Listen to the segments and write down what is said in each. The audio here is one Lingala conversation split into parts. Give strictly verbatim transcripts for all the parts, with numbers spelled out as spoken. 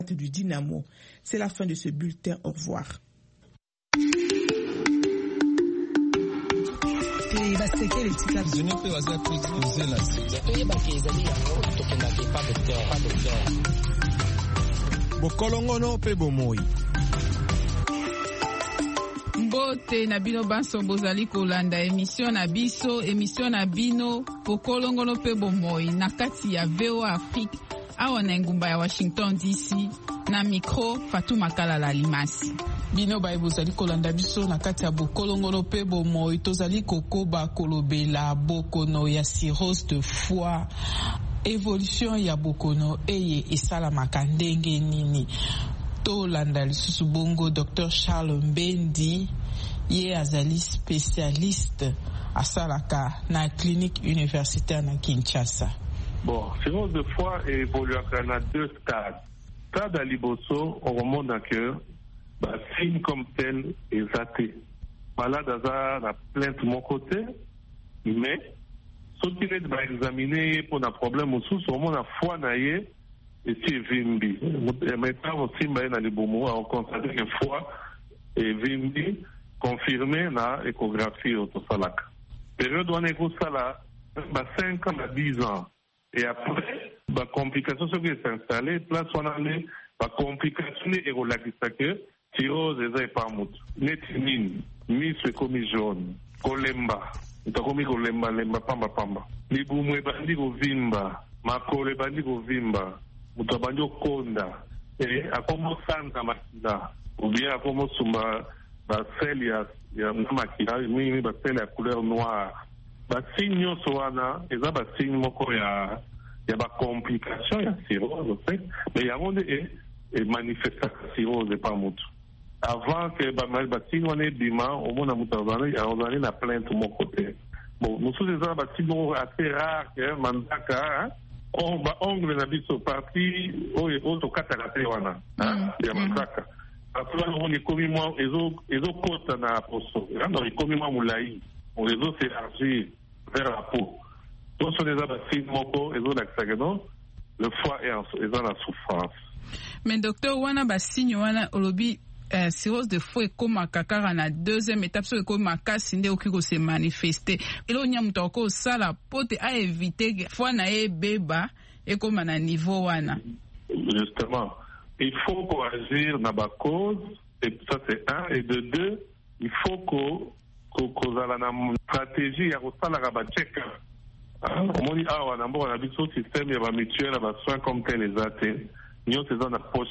du Dynamo. C'est la fin de ce bulletin. Au revoir. Bokolongono pe bomoi. Mbote na bino banso bozali kolanda émission na biso émission na bino Bokolongono pe bomoi na kati ya V O A Afrique awa na ngumba ya Washington D C na micro Fatuma Kalala Limasi. Bino baye bozali kolanda biso na kati ya Bokolongono pe bomoi tozali kokoba kolobela bokono ya cirrhose de foie. Évolution ya bokono eye esalamaka ndenge nini. Tolanda lisusu bongo Docteur Charles Mbendi ye azali spécialiste asalaka na clinique universitaire na Kinshasa. Bon, cirrhose de foie évolue à deux stades. Stade à liboso, on remonte dans que bah, signe comme tel est athée. Malade à la plainte de mon côté, mais ce qui est va examiner pour un problème au sous, au moins la foi naïe et si vimbi. Maintenant aussi, dans les boumous, on constate que foi et vimbi confirmé na échographie autosalak. Période où on est ça là, bah cinq ans à dix ans. Et après, bah complication ce qui est installé, place on a les bah complication et relaxation que cirrhose est pas mout. Netinine, mis c'est comme jaune, kolemba. Utakomi kolemba lemba pamba pamba. Libumu ebandi kovimba, makolo ebandi kovimba, mutu abandi okonda. Et akomo santa makila, ou bien akomo sumba basel ya ya makila, mimi basel ya couleur noire. Basigne nyonso wana eza basigne moko ya ya ba complication ya cirrhose en fait, mais yango nde e, e manifestaka cirrhose pa mutu. Avant que basigne wana ebima omona mutu azali na plainte mon côté. Bon, nous sommes des bâtiments assez rares que mandaka on va ongle na biso parti o auto kataraté wana ya mandaka. Après on est commis moi ezo ezo kota na poso. On est commis moi moulai. On réseau s'élargit vers la peau. Donc ce sont des bâtiments moko ezo l'axagano le foie est en est dans la souffrance. Mais docteur wana basigne wana olobi Uh, cirrhose de foie ekoma kakara na deuxième étape so ekoma makasi nde oki ko se manifester elo nya mutu ko sala pote a éviter foie na ebeba ekoma na niveau wana. Justement, il faut qu'on agir na ba cause et ça c'est un et de deux, il faut qu'on qu'on ala na stratégie ya ko sala ka ba check-up. On dit ah wana mbo na biso système ya ba mutuelle ba soins comme tel les athées. Nous sommes dans la poche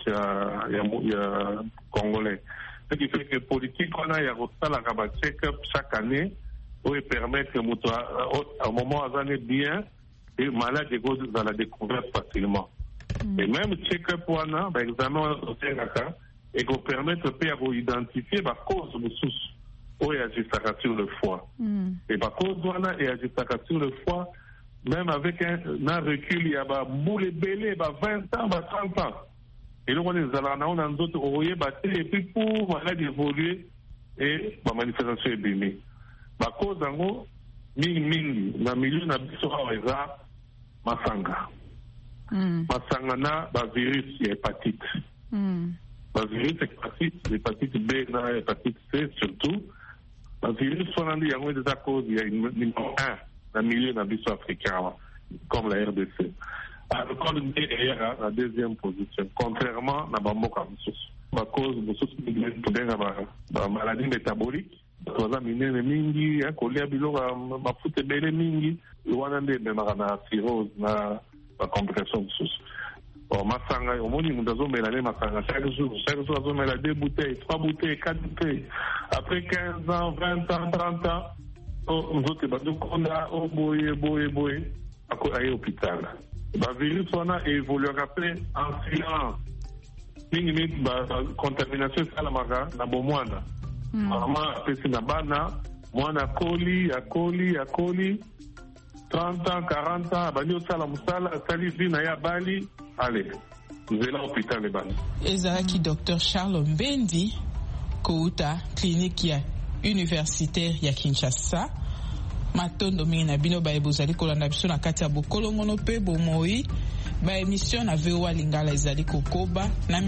ya congolais. Ce qui fait que la politique, on a un check-up chaque année pour permettre que au moment où on est bien, les malades dans la découverte facilement. Mm. Et même check-up, on a un examen au Sénaka et qu'on permet d'identifier la cause de souci où il y a sur le foie. Mm. Et la cause on a et sur le foie. Même avec un, un recul, il y a des boules belées, vingt ans, trente ans. Et donc, on est allés on a d'autres, on et puis pour malade évoluer, et la manifestation est bénie. La cause, en gros, ming ming, dans le milieu, on a besoin de masanga. Masanga na, ba virus, hépatite. Ba virus, hépatite, l'hépatite B, l'hépatite C, surtout. La virus, on a dit, il y a des causes, il y a une numéro un. Dans le milieu d'un biso africain, comme la R D C. Le code est à la deuxième position, contrairement à Bamboka Moussous. À cause de Moussous, il y a une maladie métabolique. Il y a une mingi, il y a une foute belle mingi. Il y a une cirrhose, une complication Moussous. Bon, Massanga, au moins, il y a une mélanie Massanga. Chaque jour, chaque jour, il y a deux bouteilles, trois bouteilles, quatre bouteilles. Après quinze ans, vingt ans, trente ans, nous autres, on a oh boy, boy, boy, à l'hôpital. Le virus, on a évolué après en silence. Limite, la contamination, c'est la maga, la bomwana. Maman, après, c'est la bana, moana coli, à coli, à coli. trente ans, quarante ans, bani au salam sala, salivi, naya bali, allez. Nous allons à l'hôpital, les bani. Ezaraki, docteur Charles Mbendi, Kouta, clinique ya universitaire ya Kinshasa. Matondo mingi na bino baye bozali kolanda biso na kati ya Bokolongono pe bomoi ba émission na V O A Lingala ezali kokoba na